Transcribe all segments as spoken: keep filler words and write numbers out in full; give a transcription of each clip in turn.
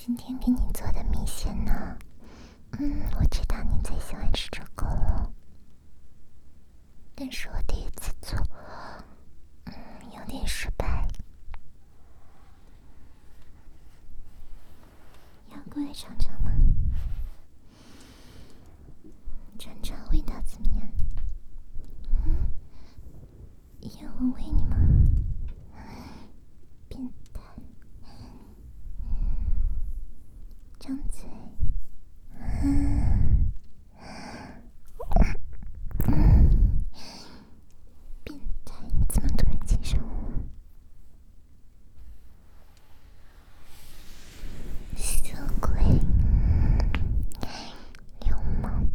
今天给你做的米线呢，嗯，我知道你最喜欢吃这个了，但是我第一次做，嗯，有点失败。要过来尝尝吗？尝尝味道怎么样？嗯，要我喂你吗？变态！张嘴。嗯，嗯，变态！怎么突然亲上我？色鬼！流氓！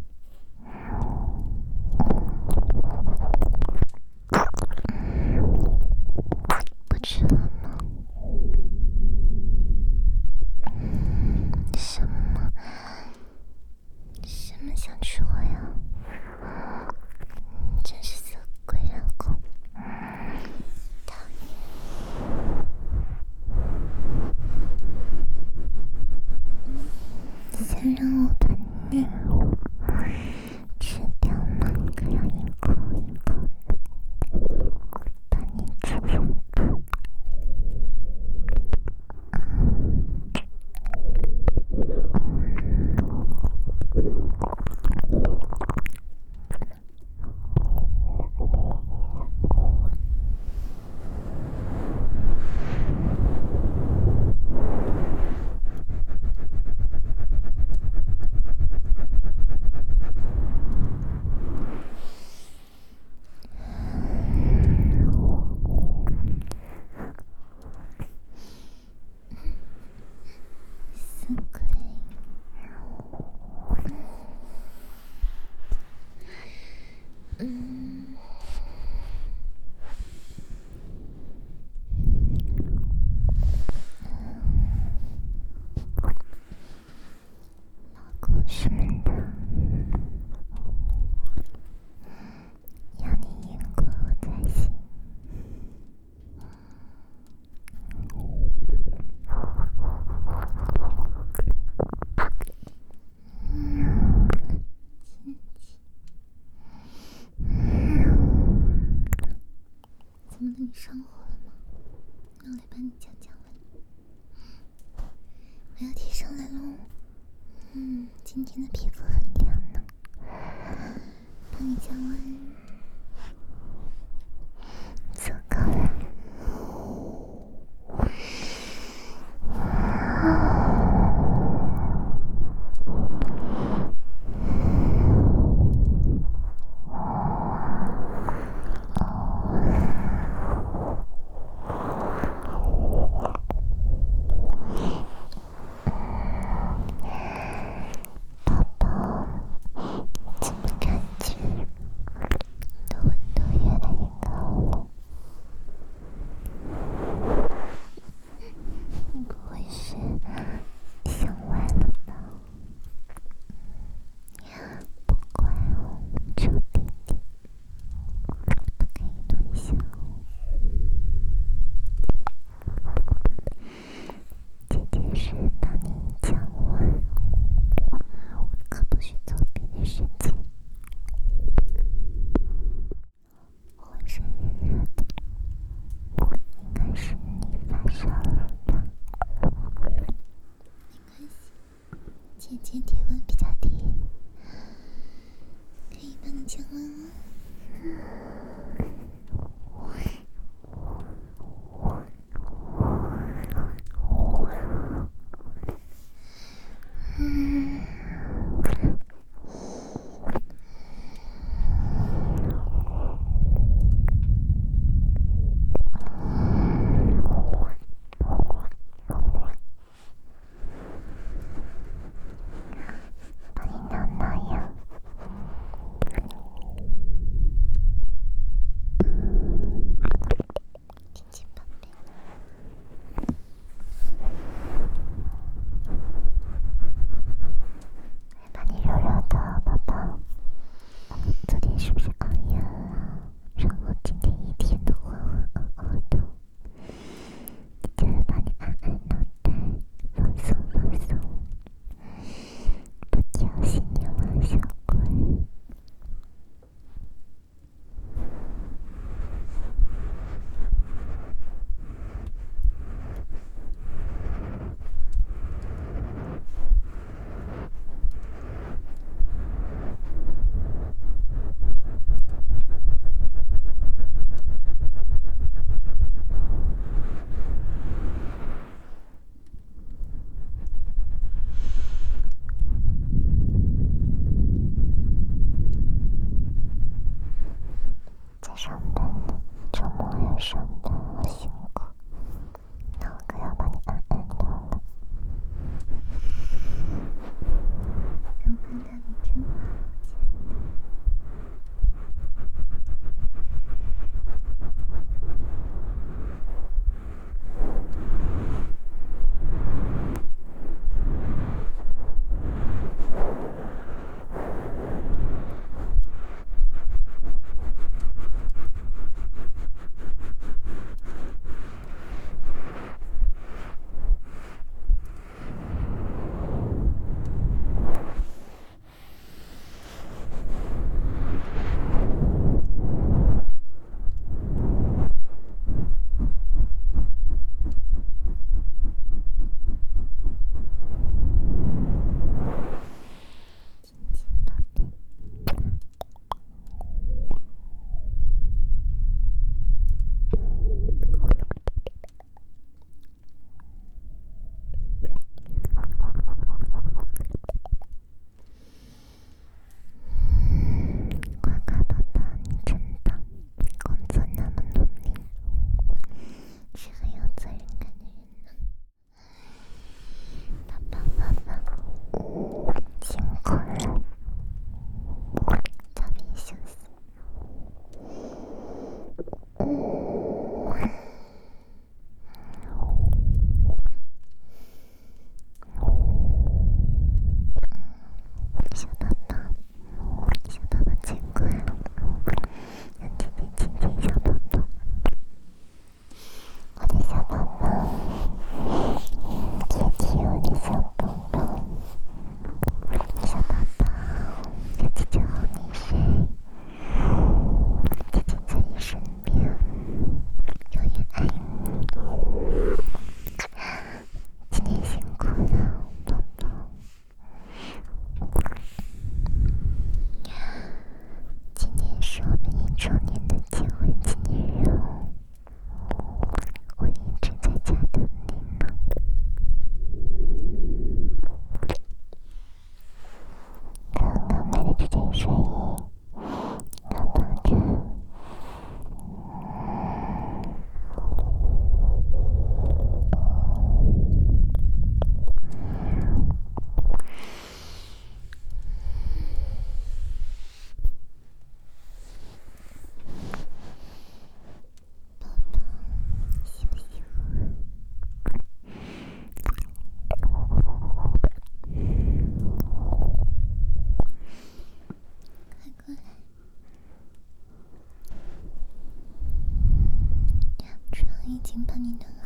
不吃了吗？什么？什么想吃我呀？真是色鬼老公！讨厌！想让我把你吃掉吗？可要一口一口的把你吃下肚。死鬼！嗯，老公什么的，要你赢过我才行。怎么了？你上火了吗？那我来帮你降降温。我要贴上来喽。嗯，今天的皮肤很凉呢，帮你降温。坐高了。宝宝，怎么感觉你的温度越来越高了？你不会是想歪了吧？不乖哦，臭弟弟，不可以乱想哦。姐姐是帮你降温，可不许做别的事情。浑身热热的，应该是你发烧了吧？没关系，姐姐体温比较低，可以帮你降温哦。嗯。帮你挠挠痒。 上班了，周末还要上班，好辛苦。那我可要把你安安到了。能看到你真好，亲爱的。乖乖宝宝，你真棒，工作那么努力，是很有责任感的人呢。宝宝宝宝，辛苦了，早点休息。小宝宝，小宝宝最乖了，让姐姐亲亲小宝宝。我的小宝宝，姐姐，我的小宝宝，小宝宝，姐姐就哄你睡，姐姐在你身边，永远爱你。今天辛苦了，宝宝。今天是我们一周年的结婚纪念日哦，我一直在家等你呢。刚刚买的这件睡衣，好不好看？宝宝，喜不喜欢？快过来！床已经把你弄